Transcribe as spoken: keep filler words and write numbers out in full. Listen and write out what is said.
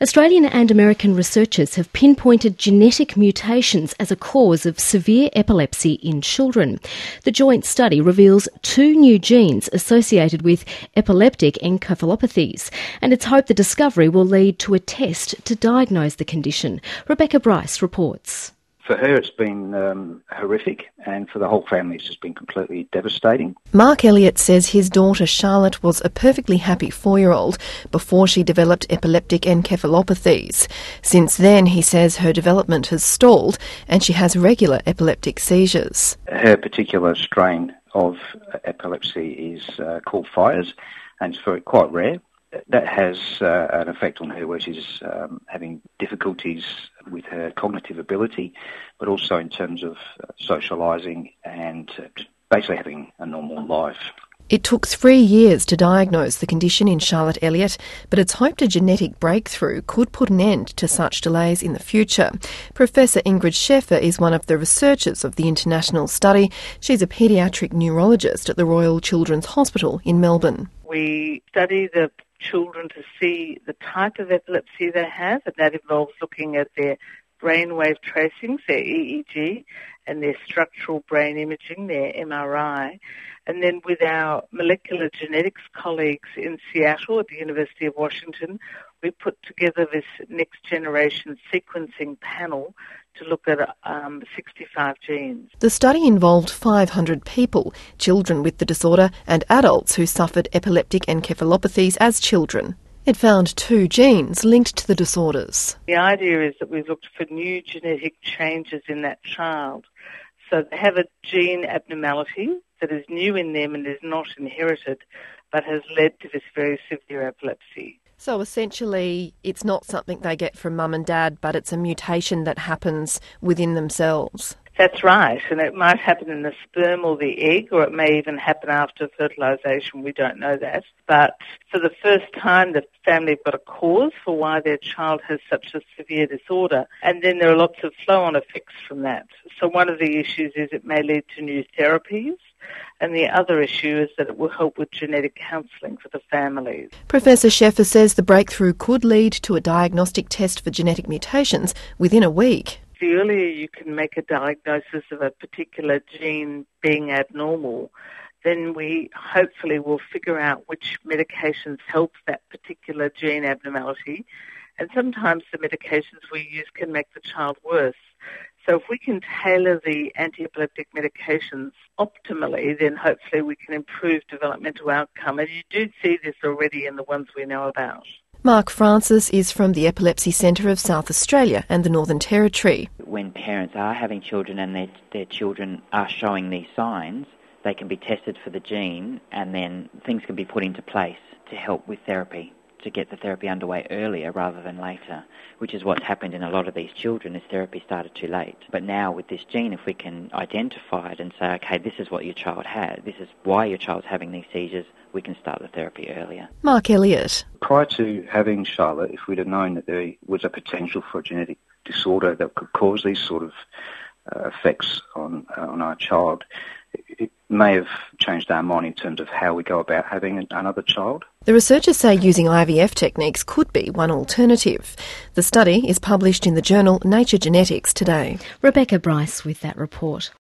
Australian and American researchers have pinpointed genetic mutations as a cause of severe epilepsy in children. The joint study reveals two new genes associated with epileptic encephalopathies, and it's hoped the discovery will lead to a test to diagnose the condition. Rebecca Bryce reports. For her, it's been um, horrific, and for the whole family, it's just been completely devastating. Mark Elliott says his daughter Charlotte was a perfectly happy four-year-old before she developed epileptic encephalopathies. Since then, he says her development has stalled and she has regular epileptic seizures. Her particular strain of epilepsy is uh, called Fires, and it's very, quite rare. That has uh, an effect on her where she's um, having difficulties with her cognitive ability, but also in terms of uh, socialising and uh, basically having a normal life. It took three years to diagnose the condition in Charlotte Elliott, but it's hoped a genetic breakthrough could put an end to such delays in the future. Professor Ingrid Scheffer is one of the researchers of the international study. She's a paediatric neurologist at the Royal Children's Hospital in Melbourne. We study the children to see the type of epilepsy they have, and that involves looking at their brainwave tracings, their E E G, and their structural brain imaging, their M R I. And then with our molecular genetics colleagues in Seattle at the University of Washington, we put together this next generation sequencing panel to look at um, sixty-five genes. The study involved five hundred people, children with the disorder and adults who suffered epileptic encephalopathies as children. It found two genes linked to the disorders. The idea is that we've looked for new genetic changes in that child. So they have a gene abnormality that is new in them and is not inherited, but has led to this very severe epilepsy. So essentially, it's not something they get from mum and dad, but it's a mutation that happens within themselves. That's right, and it might happen in the sperm or the egg, or it may even happen after fertilisation. We don't know that. But for the first time, the family have got a cause for why their child has such a severe disorder, and then there are lots of flow-on effects from that. So one of the issues is it may lead to new therapies, and the other issue is that it will help with genetic counselling for the families. Professor Scheffer says the breakthrough could lead to a diagnostic test for genetic mutations within a week. The earlier you can make a diagnosis of a particular gene being abnormal, then we hopefully will figure out which medications help that particular gene abnormality. And sometimes the medications we use can make the child worse. So if we can tailor the anti-epileptic medications optimally, then hopefully we can improve developmental outcome. And you do see this already in the ones we know about. Mark Francis is from the Epilepsy Centre of South Australia and the Northern Territory. When parents are having children and their, their children are showing these signs, they can be tested for the gene and then things can be put into place to help with therapy, to get the therapy underway earlier rather than later, which is what's happened in a lot of these children, is therapy started too late. But now with this gene, if we can identify it and say, okay, this is what your child had, this is why your child's having these seizures, we can start the therapy earlier. Mark Elliott. Prior to having Charlotte, if we'd have known that there was a potential for a genetic disorder that could cause these sort of uh, effects on uh, on our child, it, it may have changed our mind in terms of how we go about having another child. The researchers say using I V F techniques could be one alternative. The study is published in the journal Nature Genetics today. Rebecca Bryce with that report.